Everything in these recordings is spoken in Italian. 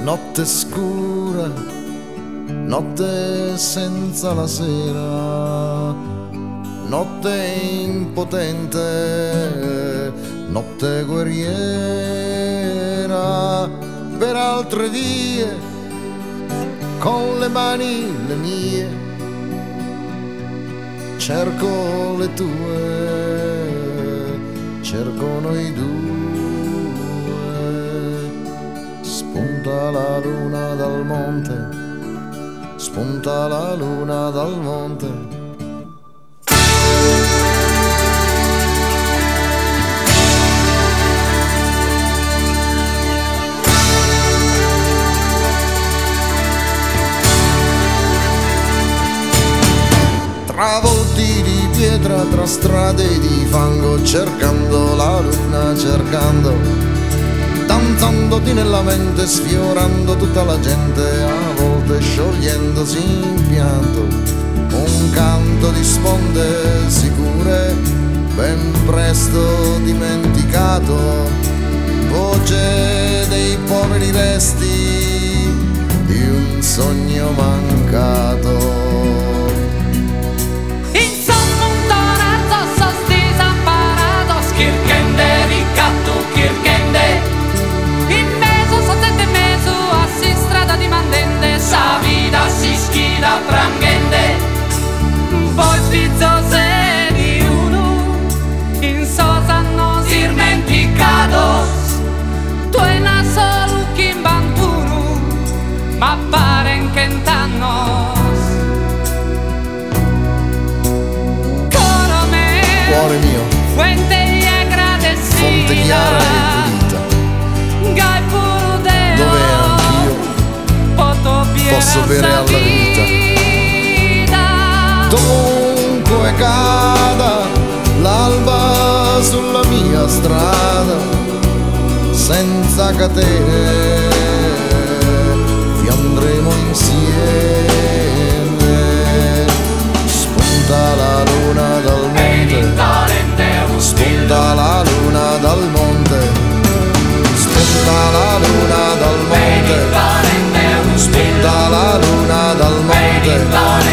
Notte scura, notte senza la sera, notte impotente, notte guerriera, per altre vie, con le mani le mie, cerco le tue, cerco noi due. Spunta la luna dal monte, spunta la luna dal monte. Travolti di pietra tra strade di fango, cercando la luna, cercando, danzandoti nella mente, sfiorando tutta la gente, a volte sciogliendosi in pianto. Un canto di sponde sicure, ben presto dimenticato, voce dei poveri resti di un sogno mancato. Poi spizzose di uno, in sosa no dimenticados, tu en la solo quimbantunu, ma paren que entannos. Coro me, Cuore mio, fuente y agradecida, fonte chiara e pulita, gai puro Deo, dove anch'io posso bere alla vita. Dovunque cada l'alba sulla mia strada, senza catene vi andremo insieme. Spunta la luna dal monte, spunta la luna dal monte, spunta la luna dal monte, spunta la luna dal monte.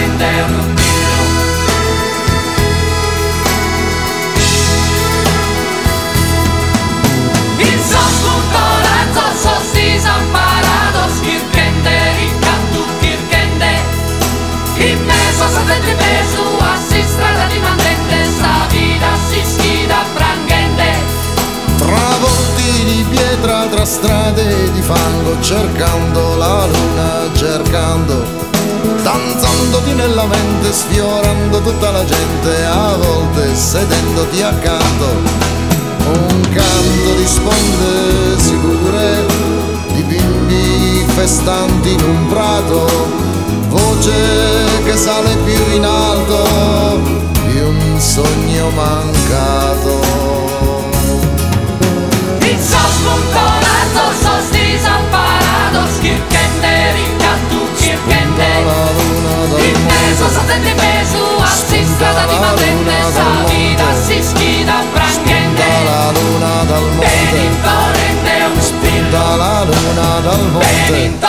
Travolti di pietra tra strade di fango, cercando la luna, cercando, danzandoti nella mente, sfiorando tutta la gente, a volte sedendoti accanto. Un canto di sponde sicure, di bimbi festanti in un prato, voce che sale più in alto di un sogno mancato. Sos montonados, sos desamparados, kirkende, ricattu, kirkende. Immesos a te peso, assi strada di madrende, sa vida si schida, prangende. La luna dal monte, Benin torrente, un spillo, la luna dal monte.